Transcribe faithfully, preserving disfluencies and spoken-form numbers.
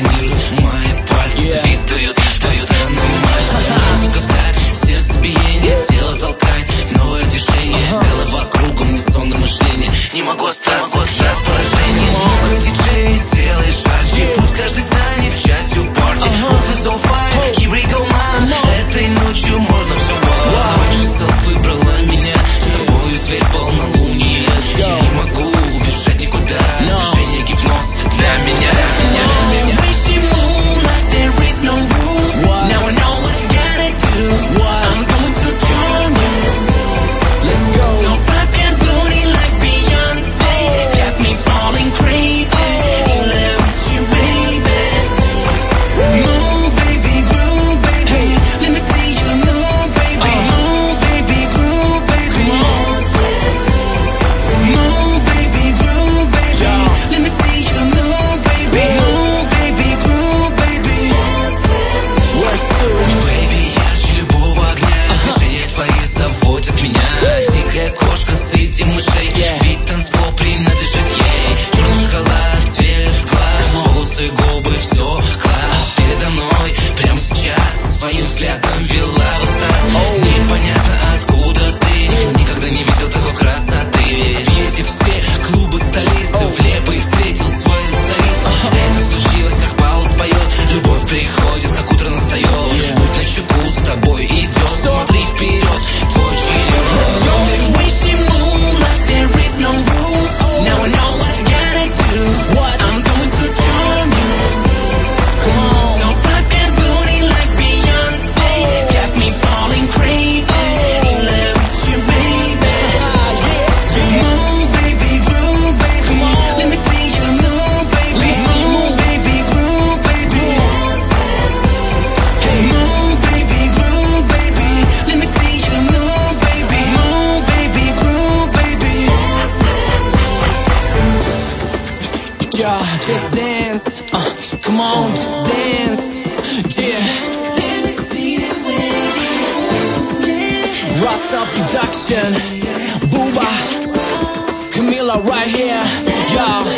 сканирует мои пальцы. Yeah. Вид дает, дает аномальная музыка вдаль, сердцебиение, тело толкает новое движение. Голова кругом, несонное мышление. Не могу остаться, даст поражение. Ну-ка, диджей, сделай жарче, пусть каждый станет частью парти. Roof is on fire, here we go, man. Этой ночью можно все, ночь часов выбрала меня. С тобою зверь полнолуние. Я не могу убежать никуда. Движение гипноз для меня. Среди мышей, yeah. Ведь танцпол принадлежит ей. Черный шоколад, цвет глаз, волосы, губы, все класс. Передо мной прямо сейчас своим взглядом вела в экстаз. oh. Непонятно откуда ты, никогда не видел такой красоты. Объездив все клубы столицы, oh. влепо и встретил свою царицу. uh-huh. Это случилось, как Паул споет. Любовь приходит, как утро настает. yeah. Будь начеку, с тобой идет. Stop. Смотри вперед, твой черед. Yeah, just dance, uh, come on, just dance, yeah. Let me see that way. Rasa Production, Booba, Camila right here, yeah.